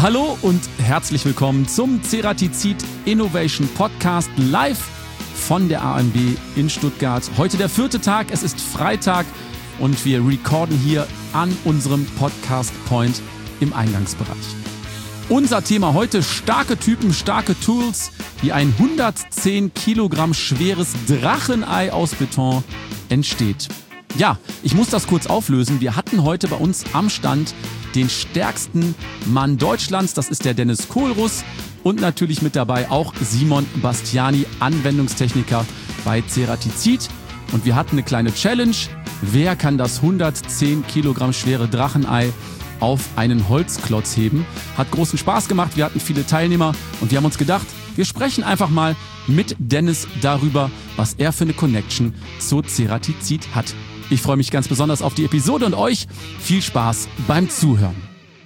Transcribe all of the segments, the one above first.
Hallo und herzlich willkommen zum Ceratizid Innovation Podcast live von der AMB in Stuttgart. Heute der 4. Tag, es ist Freitag und wir recorden hier an unserem Podcast Point im Eingangsbereich. Unser Thema heute: starke Typen, starke Tools, wie ein 110 Kilogramm schweres Drachenei aus Beton entsteht. Ja, ich muss das kurz auflösen. Wir hatten heute bei uns am Stand den stärksten Mann Deutschlands. Das ist der Dennis Kohlruss. Und natürlich mit dabei auch Simon Bastiani, Anwendungstechniker bei Ceratizid. Und wir hatten eine kleine Challenge. Wer kann das 110 Kilogramm schwere Drachenei auf einen Holzklotz heben? Hat großen Spaß gemacht. Wir hatten viele Teilnehmer und wir haben uns gedacht, wir sprechen einfach mal mit Dennis darüber, was er für eine Connection zu Ceratizid hat. Ich freue mich ganz besonders auf die Episode und euch viel Spaß beim Zuhören.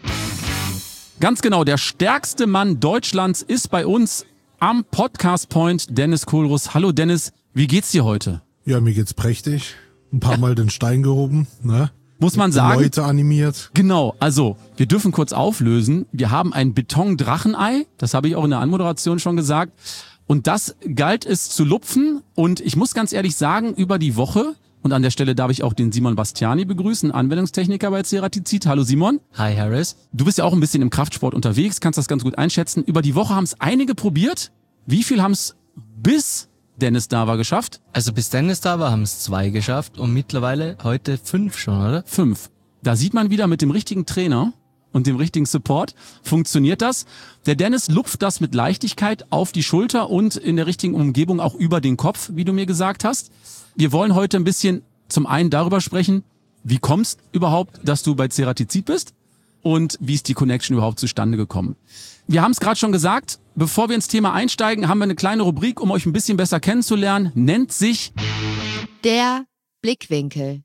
Ganz genau, der stärkste Mann Deutschlands ist bei uns am Podcast Point, Dennis Kohlruss. Hallo Dennis, wie geht's dir heute? Ja, mir geht's prächtig. Ein paar Mal den Stein gehoben, ne? Muss man sagen. Leute animiert. Genau, also wir dürfen kurz auflösen. Wir haben ein Beton-Drachenei, das habe ich auch in der Anmoderation schon gesagt. Und das galt es zu lupfen. Und ich muss ganz ehrlich sagen, über die Woche, und an der Stelle darf ich auch den Simon Bastiani begrüßen, Anwendungstechniker bei Ceratizid. Hallo Simon. Hi Harris. Du bist ja auch ein bisschen im Kraftsport unterwegs, kannst das ganz gut einschätzen. Über die Woche haben es einige probiert. Wie viel haben es bis Dennis da war geschafft? Also bis Dennis da war, haben es 2 geschafft und mittlerweile heute 5 schon, oder? 5. Da sieht man wieder, mit dem richtigen Trainer und dem richtigen Support funktioniert das. Der Dennis lupft das mit Leichtigkeit auf die Schulter und in der richtigen Umgebung auch über den Kopf, wie du mir gesagt hast. Wir wollen heute ein bisschen zum einen darüber sprechen, wie kommst überhaupt, dass du bei Ceratizid bist und wie ist die Connection überhaupt zustande gekommen. Wir haben es gerade schon gesagt, bevor wir ins Thema einsteigen, haben wir eine kleine Rubrik, um euch ein bisschen besser kennenzulernen, nennt sich der Blickwinkel.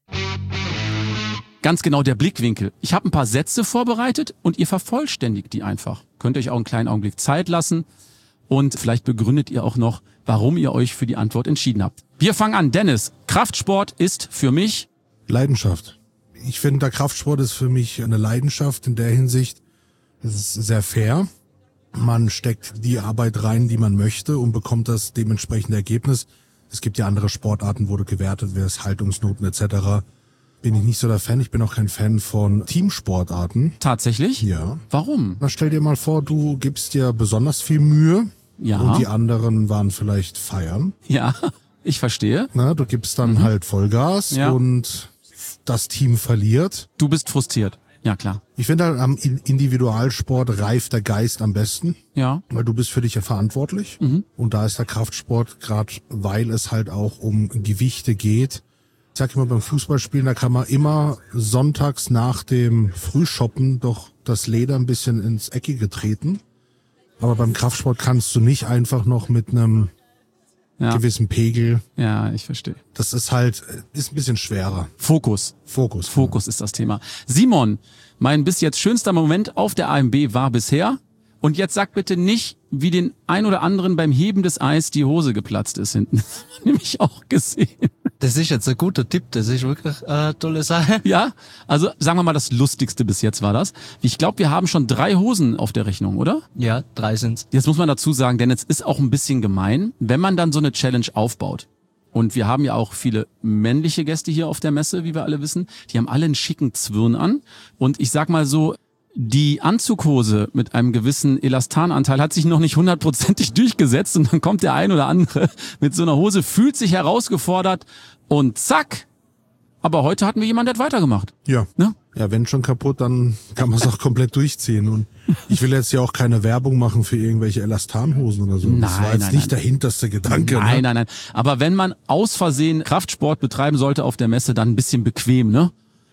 Ganz genau, der Blickwinkel. Ich habe ein paar Sätze vorbereitet und ihr vervollständigt die einfach. Könnt euch auch einen kleinen Augenblick Zeit lassen und vielleicht begründet ihr auch noch, warum ihr euch für die Antwort entschieden habt. Wir fangen an. Dennis, Kraftsport ist für mich Leidenschaft. Ich finde, der Kraftsport ist für mich eine Leidenschaft in der Hinsicht, es ist sehr fair. Man steckt die Arbeit rein, die man möchte und bekommt das dementsprechende Ergebnis. Es gibt ja andere Sportarten, wo du gewertet wirst, Haltungsnoten etc. Bin ich nicht so der Fan. Ich bin auch kein Fan von Teamsportarten. Tatsächlich? Ja. Warum? Na, stell dir mal vor, du gibst dir besonders viel Mühe. Ja. Und die anderen waren vielleicht feiern. Ja, ich verstehe. Na, du gibst dann halt Vollgas und das Team verliert. Du bist frustriert. Ja, klar. Ich finde halt, am Individualsport reift der Geist am besten. Ja. Weil du bist für dich ja verantwortlich. Und da ist der Kraftsport, gerade weil es halt auch um Gewichte geht. Ich sag immer, beim Fußballspielen, da kann man immer sonntags nach dem Frühshoppen doch das Leder ein bisschen ins Eckige treten. Aber beim Kraftsport kannst du nicht einfach noch mit einem gewissen Pegel. Ja, ich verstehe. Das ist halt, ist ein bisschen schwerer. Fokus ist das Thema. Simon, mein bis jetzt schönster Moment auf der AMB war bisher. Und jetzt sag bitte nicht, wie den ein oder anderen beim Heben des Eis die Hose geplatzt ist hinten. Das hab ich nämlich auch gesehen. Das ist jetzt ein guter Tipp, das ist wirklich eine tolle Sache. Ja, also sagen wir mal, das Lustigste bis jetzt war das. Ich glaube, wir haben schon 3 Hosen auf der Rechnung, oder? Ja, 3 sind's. Jetzt muss man dazu sagen, denn es ist auch ein bisschen gemein, wenn man dann so eine Challenge aufbaut. Und wir haben ja auch viele männliche Gäste hier auf der Messe, wie wir alle wissen. Die haben alle einen schicken Zwirn an. Und ich sag mal so, die Anzughose mit einem gewissen Elastananteil hat sich noch nicht 100%ig durchgesetzt und dann kommt der ein oder andere mit so einer Hose, fühlt sich herausgefordert und zack. Aber heute hatten wir jemanden, der hat weitergemacht. Ja. Ne? Ja, wenn schon kaputt, dann kann man es auch komplett durchziehen. Und ich will jetzt ja auch keine Werbung machen für irgendwelche Elastanhosen oder so. Das war jetzt nicht der hinterste Gedanke. Nein. Aber wenn man aus Versehen Kraftsport betreiben sollte auf der Messe, dann ein bisschen bequem, ne?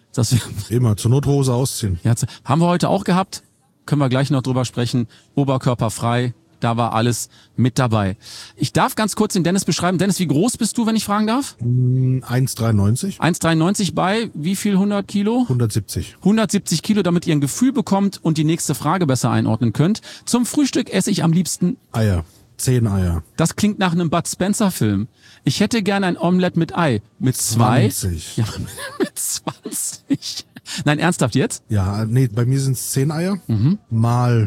Immer, zur Not Hose ausziehen. Ja, haben wir heute auch gehabt, können wir gleich noch drüber sprechen, oberkörperfrei, da war alles mit dabei. Ich darf ganz kurz den Dennis beschreiben. Dennis, wie groß bist du, wenn ich fragen darf? 1,93. 1,93 bei wie viel 100 Kilo? 170. 170 Kilo, damit ihr ein Gefühl bekommt und die nächste Frage besser einordnen könnt. Zum Frühstück esse ich am liebsten Eier. 10 Eier. Das klingt nach einem Bud Spencer-Film. Ich hätte gern ein Omelett mit Ei. Mit 20. Ja, mit 20. Nein, ernsthaft jetzt? Ja, nee, bei mir sind es 10 Eier. Mal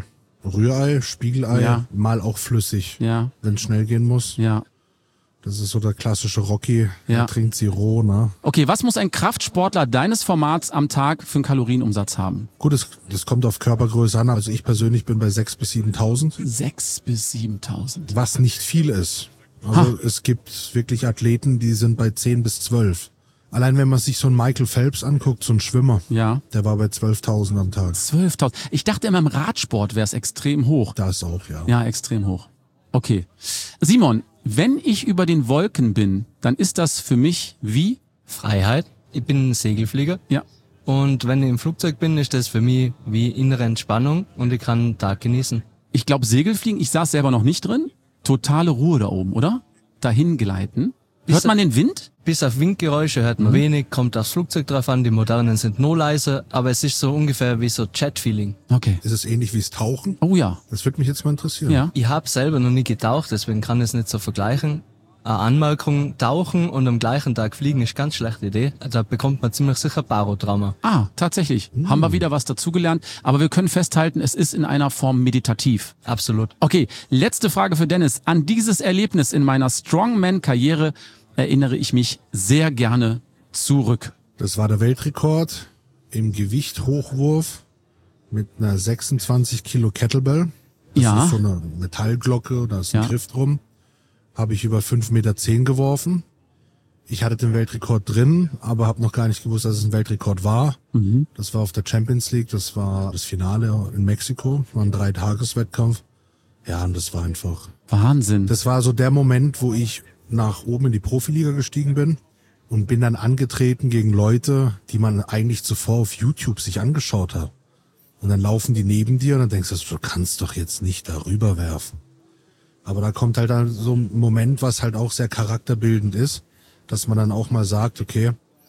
Rührei, Spiegelei, Ja. mal auch flüssig, Ja, wenn es schnell gehen muss. ja. Das ist so der klassische Rocky, Ja. der trinkt sie roh, ne? Okay, was muss ein Kraftsportler deines Formats am Tag für einen Kalorienumsatz haben? Gut, das kommt auf Körpergröße an. Also ich persönlich bin bei 6.000 bis 7.000, 6.000 bis 7.000. was nicht viel ist. Also es gibt wirklich Athleten, die sind bei 10 bis 12. Allein wenn man sich so einen Michael Phelps anguckt, so ein Schwimmer, Ja. der war bei 12.000 am Tag. 12.000. Ich dachte immer, im Radsport wäre es extrem hoch. Das auch, ja. Ja, extrem hoch. Okay. Simon, wenn ich über den Wolken bin, dann ist das für mich wie? Freiheit. Ich bin ein Segelflieger. Ja. Und wenn ich im Flugzeug bin, ist das für mich wie innere Entspannung und ich kann den Tag genießen. Ich glaube, Segelfliegen, ich saß selber noch nicht drin. Totale Ruhe da oben, oder? Dahin gleiten. Hört man den Wind? Bis auf Windgeräusche hört man wenig, kommt aufs Flugzeug drauf an, die modernen sind nur leise, aber es ist so ungefähr wie so Jet-Feeling. Okay. Ist es ähnlich wie das Tauchen? Oh ja. Das würde mich jetzt mal interessieren. Ja. Ich habe selber noch nie getaucht, deswegen kann ich es nicht so vergleichen. Eine Anmerkung, tauchen und am gleichen Tag fliegen ist ganz schlechte Idee. Da bekommt man ziemlich sicher Barotrauma. Ah, tatsächlich. Haben wir wieder was dazugelernt. Aber wir können festhalten, es ist in einer Form meditativ. Absolut. Okay, letzte Frage für Dennis. An dieses Erlebnis in meiner Strongman-Karriere erinnere ich mich sehr gerne zurück. Das war der Weltrekord im Gewicht-Hochwurf mit einer 26 Kilo Kettlebell. Das Ja. ist so eine Metallglocke, da ist ein Ja. Griff drum. Habe ich über 5,10 Meter geworfen. Ich hatte den Weltrekord drin, aber habe noch gar nicht gewusst, dass es ein Weltrekord war. Das war auf der Champions League, das war das Finale in Mexiko, war ein 3-Tages-Wettkampf. Ja, und das war einfach... Wahnsinn. Das war so der Moment, wo ich nach oben in die Profiliga gestiegen bin und bin dann angetreten gegen Leute, die man eigentlich zuvor auf YouTube sich angeschaut hat. Und dann laufen die neben dir und dann denkst du kannst doch jetzt nicht darüber werfen. Aber da kommt halt dann so ein Moment, was halt auch sehr charakterbildend ist, dass man dann auch mal sagt, okay,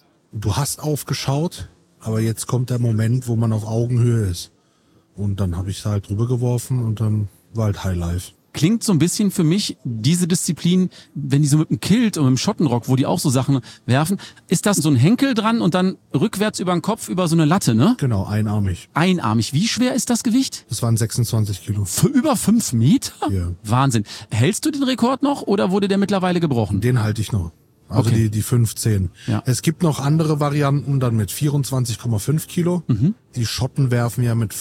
du hast aufgeschaut, aber jetzt kommt der Moment, wo man auf Augenhöhe ist. Und dann habe ich da halt drüber geworfen und dann war halt Highlife. Klingt so ein bisschen für mich, diese Disziplin, wenn die so mit dem Kilt und mit dem Schottenrock, wo die auch so Sachen werfen, ist das so ein Henkel dran und dann rückwärts über den Kopf über so eine Latte, ne? Genau, einarmig. Einarmig. Wie schwer ist das Gewicht? Das waren 26 Kilo. Für über 5 Meter? Ja. Wahnsinn. Hältst du den Rekord noch oder wurde der mittlerweile gebrochen? Den halte ich noch. Also Okay. die 15. Ja. Es gibt noch andere Varianten, dann mit 24,5 Kilo. Die Schotten werfen ja mit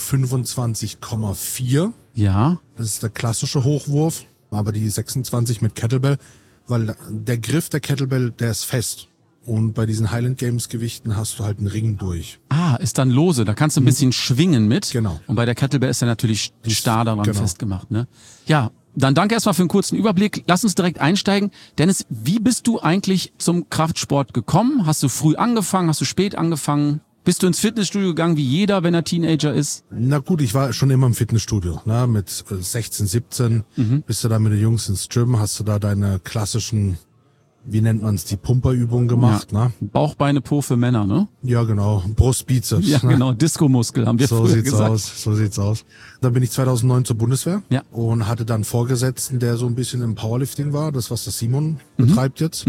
25,4. Ja. Das ist der klassische Hochwurf. Aber die 26 mit Kettlebell, weil der Griff der Kettlebell, der ist fest. Und bei diesen Highland Games Gewichten hast du halt einen Ring durch. Ah, ist dann lose. Da kannst du ein bisschen schwingen mit. Genau. Und bei der Kettlebell ist er natürlich starr daran genau. festgemacht, ne? Ja. Dann danke erstmal für einen kurzen Überblick. Lass uns direkt einsteigen. Dennis, wie bist du eigentlich zum Kraftsport gekommen? Hast du früh angefangen? Hast du spät angefangen? Bist du ins Fitnessstudio gegangen, wie jeder, wenn er Teenager ist? Na gut, ich war schon immer im Fitnessstudio, ne? Mit 16, 17 bist du da mit den Jungs ins Gym, hast du da deine klassischen, wie nennt man's, die Pumperübungen gemacht, ne? Bauchbeine, Po für Männer, ne? Ja, genau. Brust, Bizeps. Ja, ne? genau. Disco-Muskel haben wir So früher sieht's gesagt. aus, so sieht's aus. Dann bin ich 2009 zur Bundeswehr Ja. und hatte dann einen Vorgesetzten, der so ein bisschen im Powerlifting war, das was der Simon betreibt jetzt.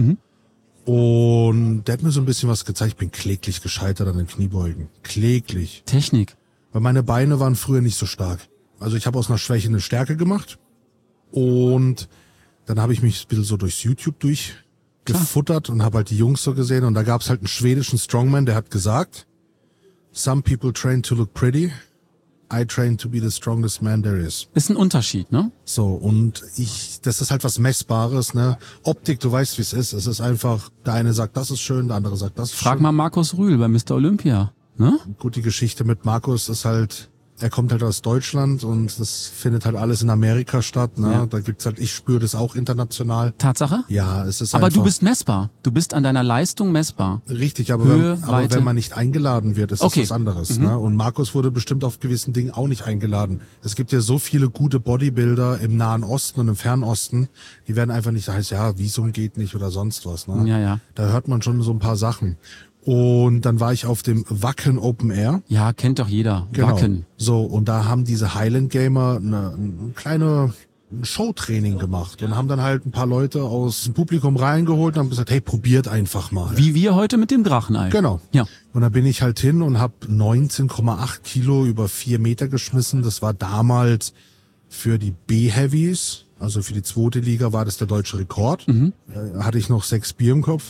Und der hat mir so ein bisschen was gezeigt. Ich bin kläglich gescheitert an den Kniebeugen. Kläglich. Technik. Weil meine Beine waren früher nicht so stark. Also ich habe aus einer Schwäche eine Stärke gemacht. Und dann habe ich mich ein bisschen so durchs YouTube durchgefuttert und habe halt die Jungs so gesehen. Und da gab's halt einen schwedischen Strongman, der hat gesagt, some people train to look pretty. I train to be the strongest man there is. Ist ein Unterschied, ne? So, und das ist halt was Messbares, ne? Optik, du weißt, wie es ist. Es ist einfach, der eine sagt, das ist schön, der andere sagt, das ist Frag schön. mal Markus Rühl bei Mr. Olympia, ne? Gut, die Geschichte mit Markus ist halt, er kommt halt aus Deutschland und das findet halt alles in Amerika statt, ne? Ja. Da gibt's halt, ich spüre das auch international. Tatsache? Ja, es ist Aber einfach du bist messbar. Du bist an deiner Leistung messbar. richtig, aber, Höhe, aber Weite. wenn man nicht eingeladen wird, ist Okay. das was anderes, ne? Und Markus wurde bestimmt auf gewissen Dingen auch nicht eingeladen. Es gibt ja so viele gute Bodybuilder im Nahen Osten und im Fernen Osten, die werden einfach nicht, da heißt ja, Visum geht nicht oder sonst was, ne? Ja, ja. Da hört man schon so ein paar Sachen. Und dann war ich auf dem Wacken Open Air. Ja, kennt doch jeder. Genau. Wacken. So, und da haben diese Highland Gamer ein kleine Showtraining gemacht und haben dann halt ein paar Leute aus dem Publikum reingeholt und haben gesagt, hey, probiert einfach mal. Wie wir heute mit dem Drachenei. Genau. Ja. Und da bin ich halt hin und habe 19,8 Kilo über 4 Meter geschmissen. Das war damals Für die B-Heavies, also für die 2. Liga, war das der deutsche Rekord. Hatte ich noch 6 Bier im Kopf.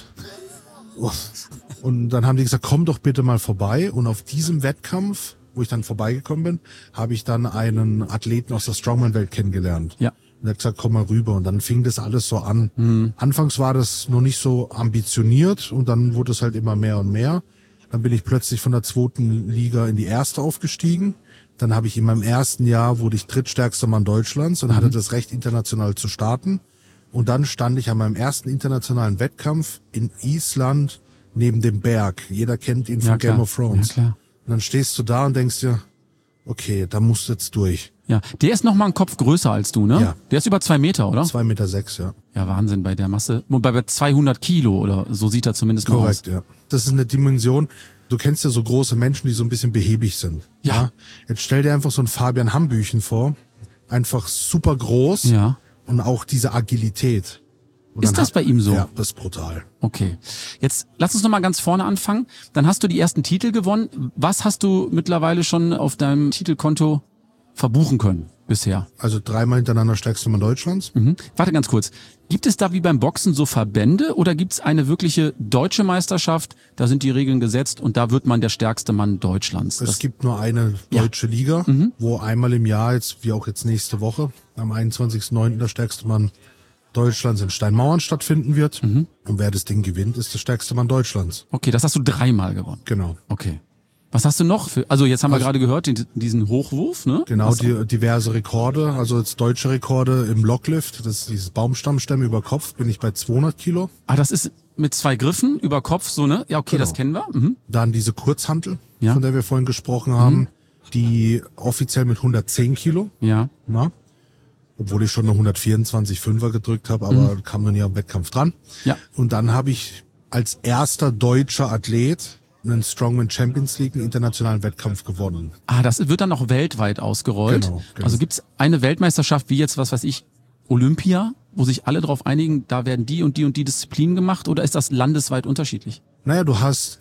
Und dann haben die gesagt, komm doch bitte mal vorbei. Und auf diesem Wettkampf, wo ich dann vorbeigekommen bin, habe ich dann einen Athleten aus der Strongman-Welt kennengelernt. Ja. Und er hat gesagt, komm mal rüber. Und dann fing das alles so an. Anfangs war das noch nicht so ambitioniert und dann wurde es halt immer mehr und mehr. Dann bin ich plötzlich von der 2. Liga in die 1. aufgestiegen. Dann habe ich in meinem ersten Jahr, wurde ich drittstärkster Mann Deutschlands und hatte das Recht, international zu starten. Und dann stand ich an meinem ersten internationalen Wettkampf in Island neben dem Berg. Jeder kennt ihn von Game of Thrones. Ja, klar. Und dann stehst du da und denkst dir, okay, da musst du jetzt durch. Ja, der ist noch mal einen Kopf größer als du, ne? Ja. Der ist über 2 Meter, oder? 2,6 Meter, ja. Ja, Wahnsinn bei der Masse. Wobei bei 200 Kilo oder so sieht er zumindest mal aus. Korrekt, ja. Das ist eine Dimension. Du kennst ja so große Menschen, die so ein bisschen behäbig sind. Ja. Jetzt stell dir einfach so einen Fabian Hambüchen vor. Einfach super groß. Ja. Und auch diese Agilität. Und Ist dann das bei ihm so? Ja, das ist brutal. Okay. Jetzt lass uns noch mal ganz vorne anfangen. Dann hast du die ersten Titel gewonnen. Was hast du mittlerweile schon auf deinem Titelkonto verbuchen können bisher? Also 3-mal hintereinander stärkster Mann Deutschlands. Warte ganz kurz. Gibt es da wie beim Boxen so Verbände oder gibt es eine wirkliche deutsche Meisterschaft? Da sind die Regeln gesetzt und da wird man der stärkste Mann Deutschlands. Es gibt nur eine deutsche Liga, wo einmal im Jahr, jetzt wie auch jetzt nächste Woche, am 21.09. der stärkste Mann Deutschlands in Steinmauern stattfinden wird. Und wer das Ding gewinnt, ist der stärkste Mann Deutschlands. Okay, das hast du 3-mal gewonnen. Genau. Okay. Was hast du noch für, also jetzt haben wir gerade gehört, diesen Hochwurf, ne? Genau, Was- diverse Rekorde, also jetzt deutsche Rekorde im Locklift, das ist dieses Baumstammstämme über Kopf, bin ich bei 200 Kilo. Ah, das ist mit 2 Griffen über Kopf, so, ne? Ja, okay, Genau. das kennen wir. Mhm. Dann diese Kurzhantel, Ja. von der wir vorhin gesprochen haben, die offiziell mit 110 Kilo, Ja. na? Obwohl ich schon eine 124,5er gedrückt habe, aber kam noch nie am Wettkampf dran. Ja. Und dann habe ich als erster deutscher Athlet einen Strongman Champions League, einen internationalen Wettkampf gewonnen. Ah, das wird dann noch weltweit ausgerollt. Genau. Also gibt's eine Weltmeisterschaft wie jetzt, was weiß ich, Olympia, wo sich alle drauf einigen, da werden die und die Disziplinen gemacht, oder ist das landesweit unterschiedlich? Naja, du hast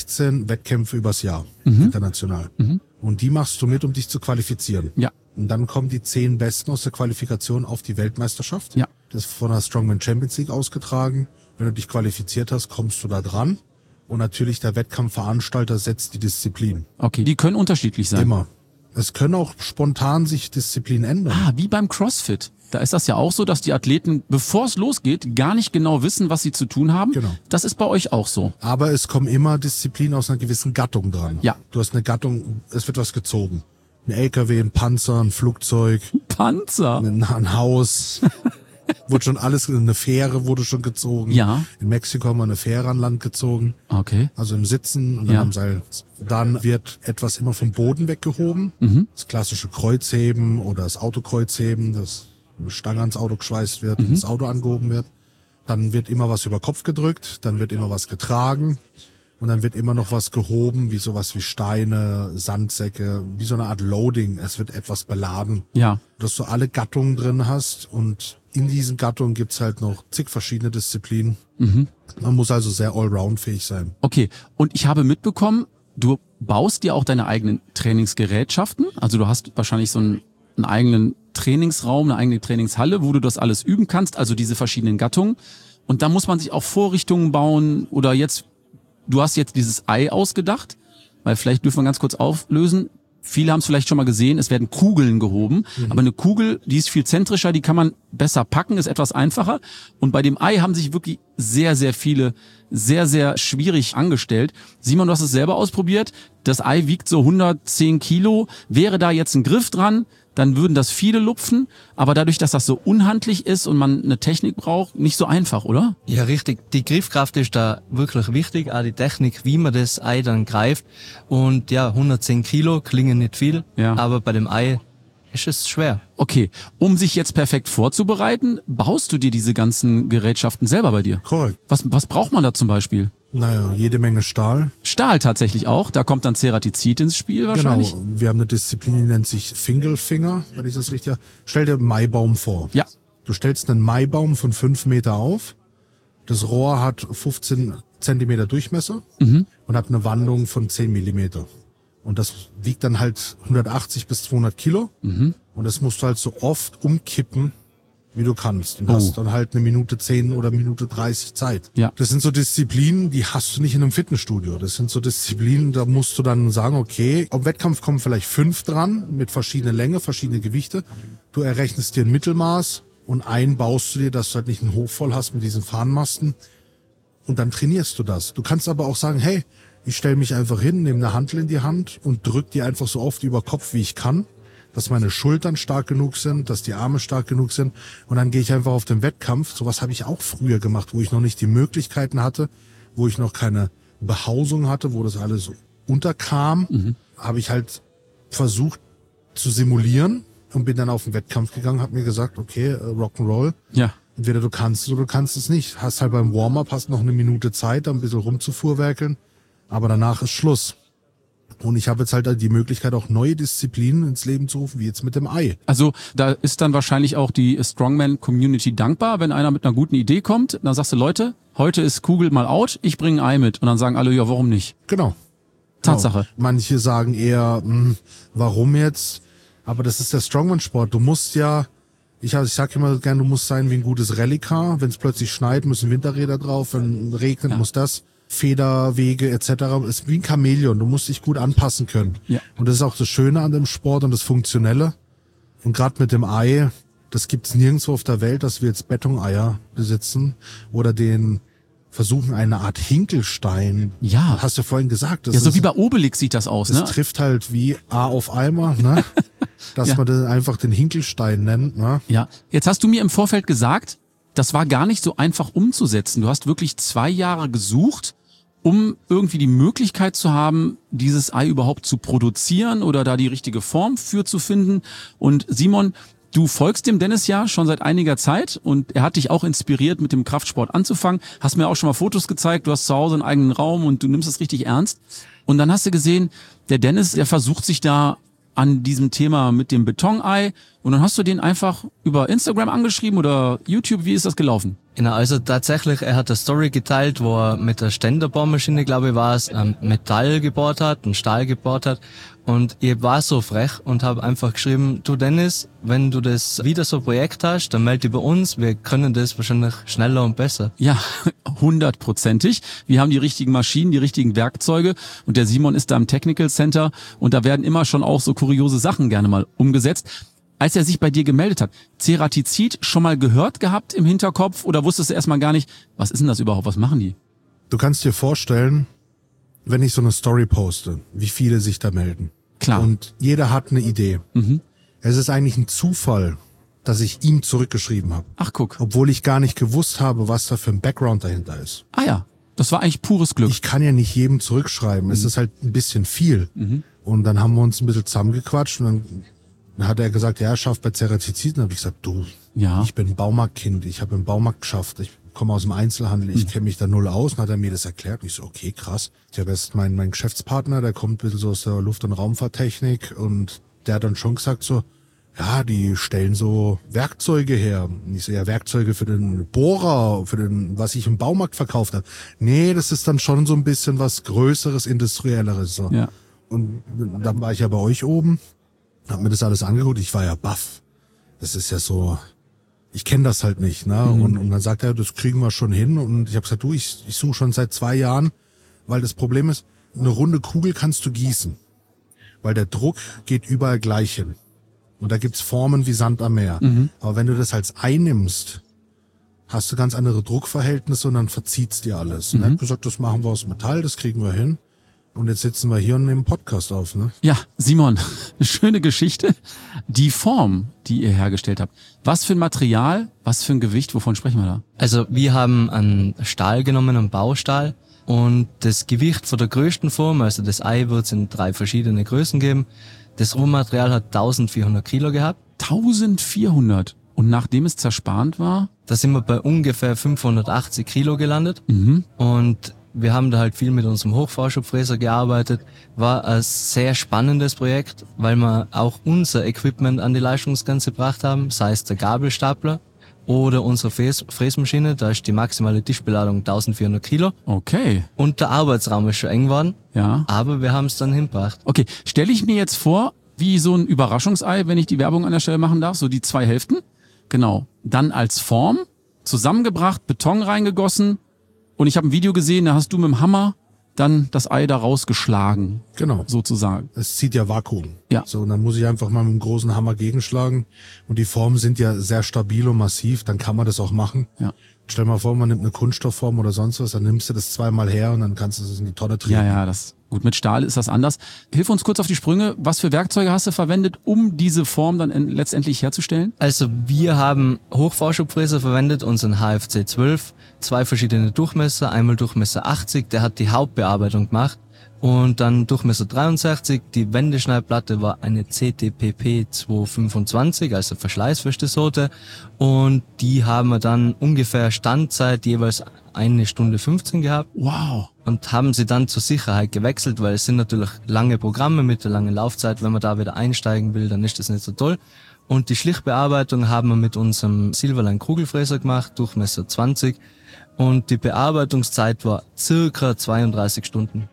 16 Wettkämpfe übers Jahr, international. Und die machst du mit, um dich zu qualifizieren. Ja. Und dann kommen die 10 Besten aus der Qualifikation auf die Weltmeisterschaft. Ja. Das ist von der Strongman Champions League ausgetragen. Wenn du dich qualifiziert hast, kommst du da dran. Und natürlich der Wettkampfveranstalter setzt die Disziplin. Okay, die können unterschiedlich sein. Immer. Es können auch spontan sich Disziplinen ändern. Ah, wie beim CrossFit. Da ist das ja auch so, dass die Athleten, bevor es losgeht, gar nicht genau wissen, was sie zu tun haben. Genau. Das ist bei euch auch so. Aber es kommen immer Disziplinen aus einer gewissen Gattung dran. Ja. Du hast eine Gattung, es wird was gezogen. Ein LKW, ein Panzer, ein Flugzeug, Panzer. ein Haus. Wurde schon alles, eine Fähre wurde schon gezogen. Ja. In Mexiko haben wir eine Fähre an Land gezogen. Okay. Also im Sitzen und dann Ja. am Seil. Dann wird etwas immer vom Boden weggehoben. Das klassische Kreuzheben oder das Autokreuzheben, das eine Stange ans Auto geschweißt wird und das Auto angehoben wird. Dann wird immer was über Kopf gedrückt, dann wird immer was getragen und dann wird immer noch was gehoben, wie sowas wie Steine, Sandsäcke, wie so eine Art Loading. Es wird etwas beladen, Ja. dass du alle Gattungen drin hast und in diesen Gattungen gibt's halt noch zig verschiedene Disziplinen. Man muss also sehr allround-fähig sein. Okay. Und ich habe mitbekommen, du baust dir auch deine eigenen Trainingsgerätschaften. Also du hast wahrscheinlich so einen eigenen Trainingsraum, eine eigene Trainingshalle, wo du das alles üben kannst, also diese verschiedenen Gattungen. Und da muss man sich auch Vorrichtungen bauen oder jetzt, du hast jetzt dieses Ei ausgedacht, weil vielleicht dürfen wir ganz kurz auflösen. Viele haben es vielleicht schon mal gesehen, es werden Kugeln gehoben, aber eine Kugel, die ist viel zentrischer, die kann man besser packen, ist etwas einfacher. Und bei dem Ei haben sich wirklich sehr, sehr viele sehr schwierig angestellt. Simon, du hast es selber ausprobiert. Das Ei wiegt so 110 Kilo. Wäre da jetzt ein Griff dran, dann würden das viele lupfen. Aber dadurch, dass das so unhandlich ist und man eine Technik braucht, nicht so einfach, oder? Ja, richtig. Die Griffkraft ist da wirklich wichtig, auch die Technik, wie man das Ei dann greift. Und ja, 110 Kilo klingen nicht viel, Ja. aber bei dem Ei ist es schwer. Okay, um sich jetzt perfekt vorzubereiten, baust du dir diese ganzen Gerätschaften selber bei dir? Korrekt. Was braucht man da zum Beispiel? Naja, jede Menge Stahl. Stahl tatsächlich auch, da kommt dann Ceratizid ins Spiel wahrscheinlich. Genau. Wir haben eine Disziplin, die nennt sich Fingerfinger, wenn ich das richtig habe. Stell dir einen Maibaum vor. Ja. Du stellst einen Maibaum von 5 Meter auf. Das Rohr hat 15 Zentimeter Durchmesser und hat eine Wandung von 10 Millimeter. Und das wiegt dann halt 180 bis 200 Kilo. Und das musst du halt so oft umkippen, wie du kannst. Und hast dann halt 1 Minute 10 oder 1 Minute 30 Zeit. Ja. Das sind so Disziplinen, die hast du nicht in einem Fitnessstudio. Das sind so Disziplinen, da musst du dann sagen, okay, am Wettkampf kommen vielleicht 5 dran, mit verschiedener Länge, verschiedene Gewichte. Du errechnest dir ein Mittelmaß und baust du dir, dass du halt nicht einen Hoch voll hast mit diesen Fahnenmasten. Und dann trainierst du das. Du kannst aber auch sagen, hey, ich stelle mich einfach hin, nehme eine Hantel in die Hand und drück die einfach so oft über Kopf, wie ich kann, dass meine Schultern stark genug sind, dass die Arme stark genug sind. Und dann gehe ich einfach auf den Wettkampf. Sowas habe ich auch früher gemacht, wo ich noch nicht die Möglichkeiten hatte, wo ich noch keine Behausung hatte, wo das alles unterkam. Habe ich halt versucht zu simulieren und bin dann auf den Wettkampf gegangen, habe mir gesagt, okay, Rock'n'Roll. Ja. Entweder du kannst es oder du kannst es nicht. Hast halt beim Warm-up, hast noch 1 Minute Zeit, da ein bisschen rumzufuhrwerkeln. Aber danach ist Schluss. Und ich habe jetzt halt die Möglichkeit, auch neue Disziplinen ins Leben zu rufen, wie jetzt mit dem Ei. Also da ist dann wahrscheinlich auch die Strongman-Community dankbar, wenn einer mit einer guten Idee kommt. Dann sagst du, Leute, heute ist Kugel mal out, ich bringe ein Ei mit. Und dann sagen alle, ja, warum nicht? Genau. Tatsache. Genau. Manche sagen eher, warum jetzt? Aber das ist der Strongman-Sport. Du musst ja, ich sag immer gerne, du musst sein wie ein gutes Rallye-Car. Wenn es plötzlich schneit, müssen Winterräder drauf. Wenn es regnet, muss das. Federwege etc. Ist wie ein Chamäleon. Du musst dich gut anpassen können. Ja. Und das ist auch das Schöne an dem Sport und das Funktionelle. Und gerade mit dem Ei, das gibt's nirgendwo auf der Welt, dass wir jetzt Betoneier besitzen oder den versuchen, eine Art Hinkelstein. Ja. Hast du vorhin gesagt. Das Ja, so ist, wie bei Obelix sieht das aus, das ne? trifft halt wie A auf Eimer, ne? Dass Ja. man das einfach den Hinkelstein nennt, ne? Ja. Jetzt hast du mir im Vorfeld gesagt, das war gar nicht so einfach umzusetzen. Du hast wirklich 2 Jahre gesucht, um irgendwie die Möglichkeit zu haben, dieses Ei überhaupt zu produzieren oder da die richtige Form für zu finden. Und Simon, du folgst dem Dennis ja schon seit einiger Zeit und er hat dich auch inspiriert, mit dem Kraftsport anzufangen. Hast mir auch schon mal Fotos gezeigt, du hast zu Hause einen eigenen Raum und du nimmst es richtig ernst. Und dann hast du gesehen, der Dennis, der versucht sich da an diesem Thema mit dem Betonei und dann hast du den einfach über Instagram angeschrieben oder YouTube, wie ist das gelaufen? Genau, also tatsächlich, er hat eine Story geteilt, wo er mit der Ständerbohrmaschine, glaube ich, war es, Metall gebohrt hat, einen Stahl gebohrt hat. Und ich war so frech und habe einfach geschrieben, du Dennis, wenn du das wieder so ein Projekt hast, dann melde dich bei uns, wir können das wahrscheinlich schneller und besser. Ja, 100%. Wir haben die richtigen Maschinen, die richtigen Werkzeuge und der Simon ist da im Technical Center und da werden immer schon auch so kuriose Sachen gerne mal umgesetzt. Als er sich bei dir gemeldet hat, Ceratizid schon mal gehört gehabt im Hinterkopf oder wusstest du erstmal gar nicht, was ist denn das überhaupt, was machen die? Du kannst dir vorstellen, wenn ich so eine Story poste, wie viele sich da melden. Klar. Und jeder hat eine Idee. Es ist eigentlich ein Zufall, dass ich ihm zurückgeschrieben habe. Ach, guck. Obwohl ich gar nicht gewusst habe, was da für ein Background dahinter ist. Ah ja, das war eigentlich pures Glück. Ich kann ja nicht jedem zurückschreiben. Es ist halt ein bisschen viel. Und dann haben wir uns ein bisschen zusammengequatscht und dann hat er gesagt, ja, er schafft bei Ceratizid. Und dann habe ich gesagt, du, Ja. ich bin ein Baumarktkind, ich habe im Baumarkt geschafft, ich komme aus dem Einzelhandel, ich kenne mich da null aus. Und hat er mir das erklärt. Und ich so, okay, krass. Ich habe jetzt mein Geschäftspartner, der kommt ein bisschen so aus der Luft- und Raumfahrttechnik und der hat dann schon gesagt so, ja, die stellen so Werkzeuge her. Und ich so, ja, Werkzeuge für den Bohrer, was ich im Baumarkt verkauft habe. Nee, das ist dann schon so ein bisschen was Größeres, Industrielleres. So. Ja. Und dann war ich ja bei euch oben, hab mir das alles angeguckt, ich war ja baff. Das ist ja so, ich kenne das halt nicht, ne? Und dann sagt er, das kriegen wir schon hin. Und ich habe gesagt, du, ich suche schon seit 2 Jahren, weil das Problem ist, eine runde Kugel kannst du gießen. Weil der Druck geht überall gleich hin. Und da gibt's Formen wie Sand am Meer. Aber wenn du das als Ei nimmst, hast du ganz andere Druckverhältnisse und dann verzieht's dir alles. Und er hat gesagt, das machen wir aus Metall, das kriegen wir hin. Und jetzt sitzen wir hier und nehmen Podcast auf, ne? Ja, Simon, eine schöne Geschichte. Die Form, die ihr hergestellt habt. Was für ein Material, was für ein Gewicht, wovon sprechen wir da? Also wir haben einen Stahl genommen, einen Baustahl. Und das Gewicht von der größten Form, also das Ei wird es in 3 verschiedene Größen geben. Das Rohmaterial hat 1400 Kilo gehabt. 1400. Und nachdem es zerspannt war? Da sind wir bei ungefähr 580 Kilo gelandet. Und wir haben da halt viel mit unserem Hochfahrschubfräser gearbeitet. War ein sehr spannendes Projekt, weil wir auch unser Equipment an die Leistungsgrenze gebracht haben, sei es der Gabelstapler oder unsere Fräsmaschine, da ist die maximale Tischbeladung 1400 Kilo. Okay. Und der Arbeitsraum ist schon eng geworden, Ja. aber wir haben es dann hingebracht. Okay, stelle ich mir jetzt vor, wie so ein Überraschungsei, wenn ich die Werbung an der Stelle machen darf, so die 2 Hälften. Genau. Dann als Form, zusammengebracht, Beton reingegossen. Und ich habe ein Video gesehen, da hast du mit dem Hammer dann das Ei da rausgeschlagen, Genau. sozusagen. Es zieht ja Vakuum. Ja. So, und dann muss ich einfach mal mit einem großen Hammer gegenschlagen. Und die Formen sind ja sehr stabil und massiv, dann kann man das auch machen. Ja. Stell mal vor, man nimmt eine Kunststoffform oder sonst was, dann nimmst du das 2-mal her und dann kannst du es in die Tonne treten. Ja, das gut, mit Stahl ist das anders. Hilf uns kurz auf die Sprünge. Was für Werkzeuge hast du verwendet, um diese Form dann letztendlich herzustellen? Also wir haben Hochvorschubfräser verwendet, unseren HFC 12, 2 verschiedene Durchmesser, einmal Durchmesser 80, der hat die Hauptbearbeitung gemacht. Und dann Durchmesser 63, die Wendeschneidplatte war eine CTPP 225, also verschleißfeste Sorte. Und die haben wir dann ungefähr Standzeit jeweils 1 Stunde 15 gehabt. Wow. Und haben sie dann zur Sicherheit gewechselt, weil es sind natürlich lange Programme mit der langen Laufzeit. Wenn man da wieder einsteigen will, dann ist das nicht so toll. Und die Schlichtbearbeitung haben wir mit unserem Silverline Kugelfräser gemacht, Durchmesser 20. Und die Bearbeitungszeit war circa 32 Stunden.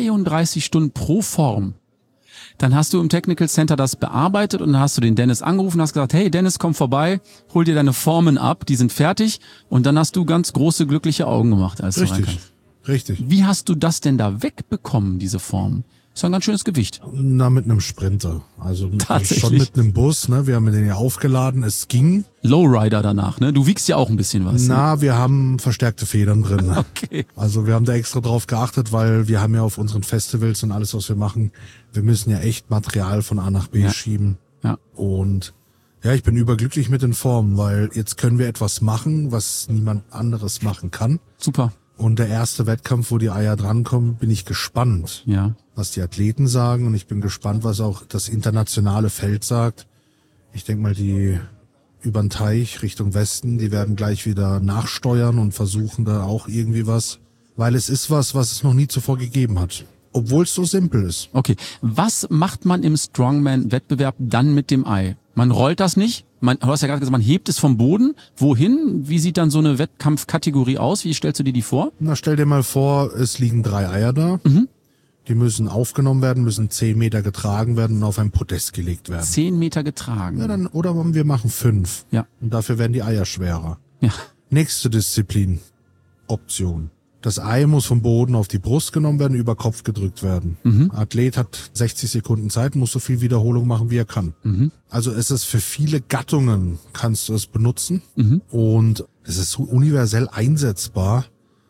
32 Stunden pro Form. Dann hast du im Technical Center das bearbeitet und dann hast du den Dennis angerufen und hast gesagt, hey Dennis, komm vorbei, hol dir deine Formen ab, die sind fertig. Und dann hast du ganz große, glückliche Augen gemacht, als du reinkamst. Richtig. Wie hast du das denn da wegbekommen, diese Form? Das ist ein ganz schönes Gewicht. Na, mit einem Sprinter. Also Tatsächlich? schon mit einem Bus, ne? Wir haben den ja aufgeladen, es ging. Lowrider danach, ne? Du wiegst ja auch ein bisschen was. Ne? Na, wir haben verstärkte Federn drin. Okay. Also wir haben da extra drauf geachtet, weil wir haben ja auf unseren Festivals und alles, was wir machen, wir müssen ja echt Material von A nach B schieben. Ja. Und ja, ich bin überglücklich mit den Formen, weil jetzt können wir etwas machen, was niemand anderes machen kann. Super. Und der erste Wettkampf, wo die Eier drankommen, bin ich gespannt, Ja. was die Athleten sagen. Und ich bin gespannt, was auch das internationale Feld sagt. Ich denke mal, die über den Teich Richtung Westen, die werden gleich wieder nachsteuern und versuchen da auch irgendwie was. Weil es ist was es noch nie zuvor gegeben hat. Obwohl es so simpel ist. Okay. Was macht man im Strongman-Wettbewerb dann mit dem Ei? Man rollt das nicht? Du hast ja gerade gesagt, man hebt es vom Boden. Wohin? Wie sieht dann so eine Wettkampfkategorie aus? Wie stellst du dir die vor? Na, stell dir mal vor, es liegen 3 Eier da. Die müssen aufgenommen werden, müssen 10 Meter getragen werden und auf ein Podest gelegt werden. 10 Meter getragen. Ja, dann, oder wir machen 5. Ja. Und dafür werden die Eier schwerer. Ja. Nächste Disziplin. Option. Das Ei muss vom Boden auf die Brust genommen werden, über Kopf gedrückt werden. Athlet hat 60 Sekunden Zeit, muss so viel Wiederholung machen, wie er kann. Also es ist für viele Gattungen, kannst du es benutzen. Und es ist so universell einsetzbar.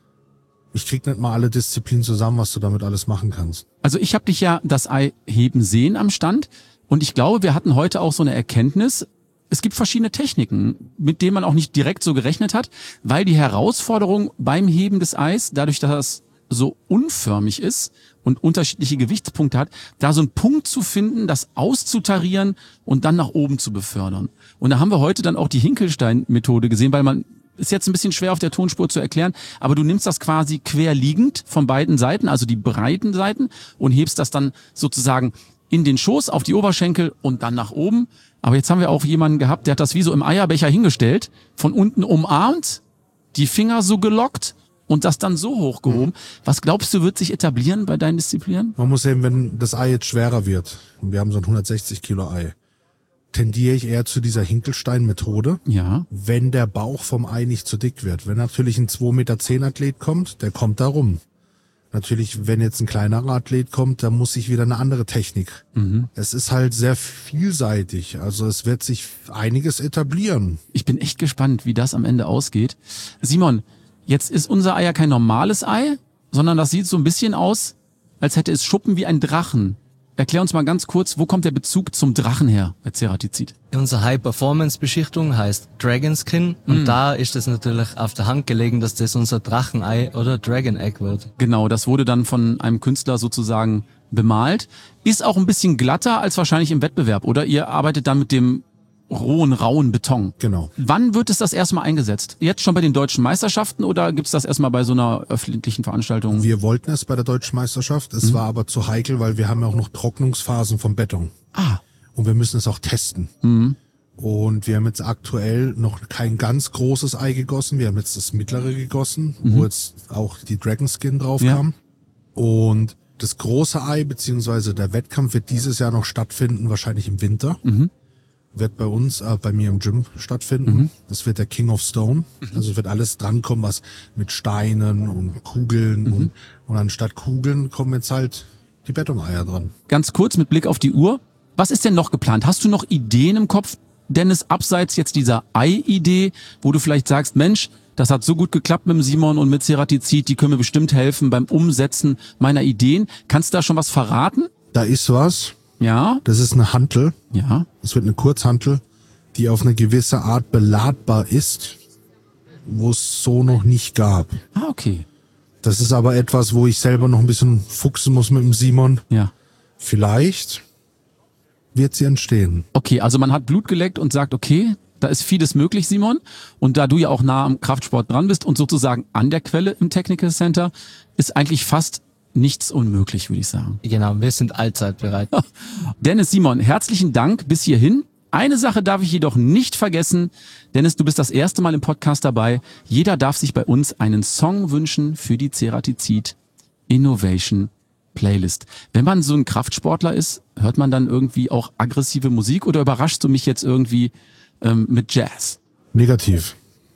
Ich krieg nicht mal alle Disziplinen zusammen, was du damit alles machen kannst. Also ich habe dich ja das Ei heben sehen am Stand und ich glaube, wir hatten heute auch so eine Erkenntnis. Es gibt verschiedene Techniken, mit denen man auch nicht direkt so gerechnet hat, weil die Herausforderung beim Heben des Eis, dadurch, dass es so unförmig ist und unterschiedliche Gewichtspunkte hat, da so einen Punkt zu finden, das auszutarieren und dann nach oben zu befördern. Und da haben wir heute dann auch die Hinkelstein-Methode gesehen, weil man ist jetzt ein bisschen schwer auf der Tonspur zu erklären, aber du nimmst das quasi querliegend von beiden Seiten, also die breiten Seiten, und hebst das dann sozusagen in den Schoß, auf die Oberschenkel und dann nach oben. Aber jetzt haben wir auch jemanden gehabt, der hat das wie so im Eierbecher hingestellt, von unten umarmt, die Finger so gelockt und das dann so hochgehoben. Was glaubst du, wird sich etablieren bei deinen Disziplinen? Man muss sehen, wenn das Ei jetzt schwerer wird, und wir haben so ein 160 Kilo Ei, tendiere ich eher zu dieser Hinkelstein-Methode, Ja. wenn der Bauch vom Ei nicht zu dick wird. Wenn natürlich ein 2,10 Meter Athlet kommt, der kommt da rum. Natürlich, wenn jetzt ein kleinerer Athlet kommt, dann muss ich wieder eine andere Technik. Es ist halt sehr vielseitig, also es wird sich einiges etablieren. Ich bin echt gespannt, wie das am Ende ausgeht. Simon, jetzt ist unser Ei ja kein normales Ei, sondern das sieht so ein bisschen aus, als hätte es Schuppen wie ein Drachen. Erklär uns mal ganz kurz, wo kommt der Bezug zum Drachen her bei Ceratizid? Unsere High-Performance-Beschichtung heißt Dragon Skin und da ist es natürlich auf der Hand gelegen, dass das unser Drachenei oder Dragon Egg wird. Genau, das wurde dann von einem Künstler sozusagen bemalt. Ist auch ein bisschen glatter als wahrscheinlich im Wettbewerb, oder? Ihr arbeitet dann mit dem rohen, rauen Beton. Genau. Wann wird es das erstmal eingesetzt? Jetzt schon bei den deutschen Meisterschaften oder gibt's das erstmal bei so einer öffentlichen Veranstaltung? Wir wollten es bei der Deutschen Meisterschaft, es war aber zu heikel, weil wir haben ja auch noch Trocknungsphasen vom Beton. Ah, Und wir müssen es auch testen. Und wir haben jetzt aktuell noch kein ganz großes Ei gegossen. Wir haben jetzt das mittlere gegossen, wo jetzt auch die Dragon Skin drauf kam. Und das große Ei, beziehungsweise der Wettkampf wird dieses Jahr noch stattfinden, wahrscheinlich im Winter. Wird bei uns, bei mir im Gym stattfinden. Das wird der King of Stone. Also wird alles drankommen, was mit Steinen und Kugeln und anstatt Kugeln kommen jetzt halt die Betoneier dran. Ganz kurz mit Blick auf die Uhr. Was ist denn noch geplant? Hast du noch Ideen im Kopf, Dennis, abseits jetzt dieser Ei-Idee, wo du vielleicht sagst, Mensch, das hat so gut geklappt mit dem Simon und mit Ceratizid, die können mir bestimmt helfen beim Umsetzen meiner Ideen. Kannst du da schon was verraten? Da ist was. Ja. Das ist eine Hantel. Ja. Es wird eine Kurzhantel, die auf eine gewisse Art beladbar ist, wo es so noch nicht gab. Ah, okay. Das ist aber etwas, wo ich selber noch ein bisschen fuchsen muss mit dem Simon. Ja. Vielleicht wird sie entstehen. Okay, also man hat Blut geleckt und sagt, okay, da ist vieles möglich, Simon. Und da du ja auch nah am Kraftsport dran bist und sozusagen an der Quelle im Technical Center, ist eigentlich fast nichts unmöglich, würde ich sagen. Genau, wir sind allzeit bereit. Dennis, Simon, herzlichen Dank bis hierhin. Eine Sache darf ich jedoch nicht vergessen. Dennis, du bist das erste Mal im Podcast dabei. Jeder darf sich bei uns einen Song wünschen für die Ceratizid Innovation Playlist. Wenn man so ein Kraftsportler ist, hört man dann irgendwie auch aggressive Musik oder überraschst du mich jetzt irgendwie mit Jazz? Negativ.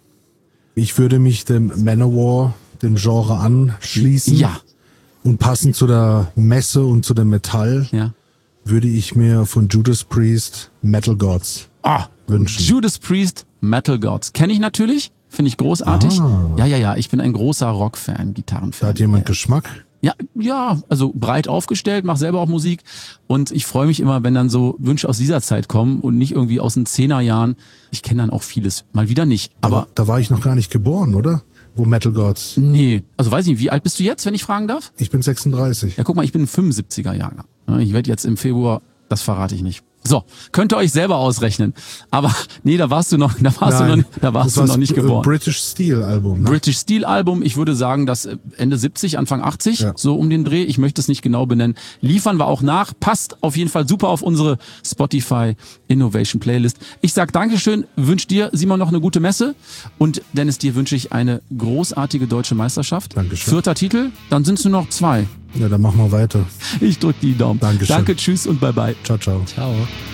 Ich würde mich dem Manowar, dem Genre anschließen. Ja. Und passend zu der Messe und zu dem Metall Ja. würde ich mir von Judas Priest Metal Gods wünschen. Judas Priest, Metal Gods. Kenne ich natürlich, finde ich großartig. Ja, ich bin ein großer Rock-Fan, Gitarrenfan. Da hat jemand Geschmack. Ja, also breit aufgestellt, mache selber auch Musik und ich freue mich immer, wenn dann so Wünsche aus dieser Zeit kommen und nicht irgendwie aus den 10er-Jahren. Ich kenne dann auch vieles, mal wieder nicht. Aber Da war ich noch gar nicht geboren, oder? Wo Metal Gods. nee, also weiß nicht, wie alt bist du jetzt, wenn ich fragen darf? Ich bin 36. Ja, guck mal, ich bin ein 75er-Jahrgang. Ich werde jetzt im Februar, das verrate ich nicht. So, könnt ihr euch selber ausrechnen. Aber nee, da warst du noch nicht geboren. British Steel Album. Ne? British Steel Album, ich würde sagen, das Ende 70, Anfang 80, Ja. so um den Dreh. Ich möchte es nicht genau benennen. Liefern wir auch nach. Passt auf jeden Fall super auf unsere Spotify Innovation Playlist. Ich sag Dankeschön, wünsche dir, Simon, noch eine gute Messe. Und Dennis, dir wünsche ich eine großartige deutsche Meisterschaft. Dankeschön. 4. Titel, dann sind es nur noch 2. Ja, dann machen wir weiter. Ich drücke die Daumen. Dankeschön. Danke, tschüss und bye bye. Ciao, ciao. Ciao.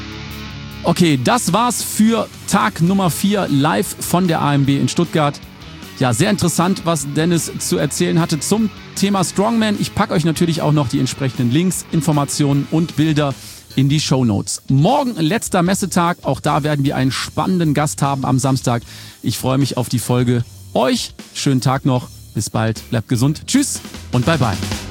Okay, das war's für Tag Nummer 4 live von der AMB in Stuttgart. Ja, sehr interessant, was Dennis zu erzählen hatte zum Thema Strongman. Ich packe euch natürlich auch noch die entsprechenden Links, Informationen und Bilder in die Shownotes. Morgen letzter Messetag, auch da werden wir einen spannenden Gast haben am Samstag. Ich freue mich auf die Folge. Euch schönen Tag noch, bis bald, bleibt gesund, tschüss und bye bye.